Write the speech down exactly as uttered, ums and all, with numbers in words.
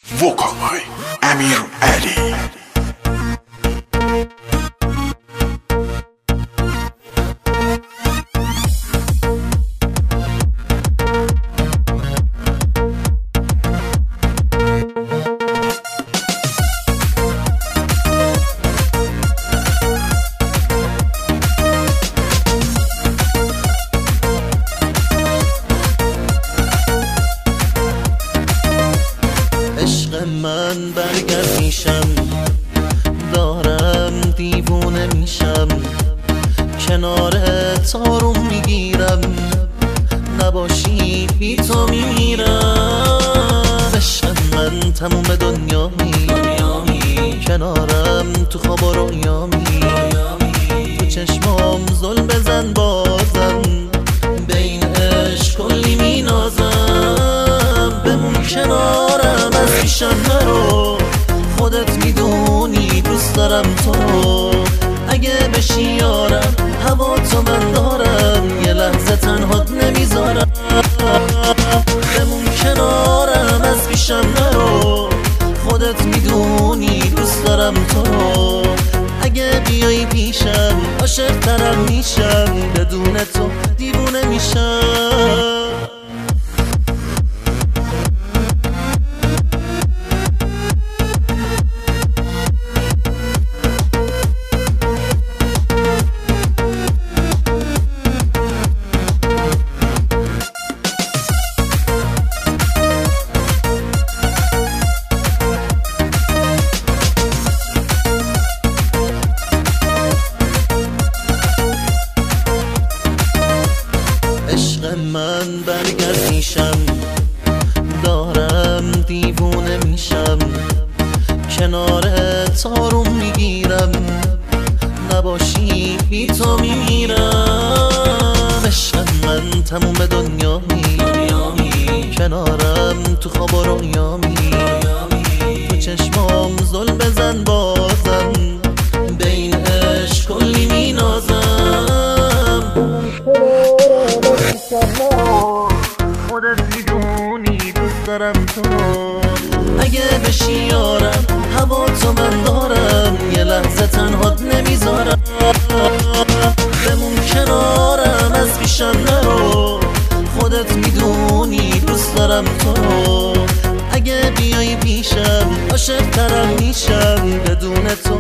وکال های امیر علی. من برگرد میشم، دارم دیوونه میشم، کنارت آروم میگیرم، نباشی بی تو میمیرم. عشق من تموم دنیامی، کنارم تو خواب و رویامی، تو چشمام زل بزن بازم، بین عشق کلی مینازم. بمون کنارم از پیشم نرو، خودت میدونی دوست دارم تو رو. اگه بشی یارم هوا تو من دارم، یه لحظه تنهات نمیذارم. بمون کنارم از پیشم نرو، خودت میدونی دوست دارم تو رو. اگه بیایی پیشم عاشق ترم میشم، بدون تو دیوونه میشم. من برگرد میشم، دارم دیوونه میشم، کنارت آروم میگیرم، نباشی بی تو میمیرم. عشق من تموم دنیامی، کنارم تو خواب و رویامی، تو چشمام زل بزن بازم، بین عشق کلی مینازم. خودت میدونی دوست دارم تو رو. اگه بشی یارم هوا تو من دارم، یه لحظه تنهات نمیذارم. بمون کنارم از پیشم نرو، خودت میدونی دوست دارم تو رو. اگه بیایی پیشم عاشق ترم میشم، بدون تو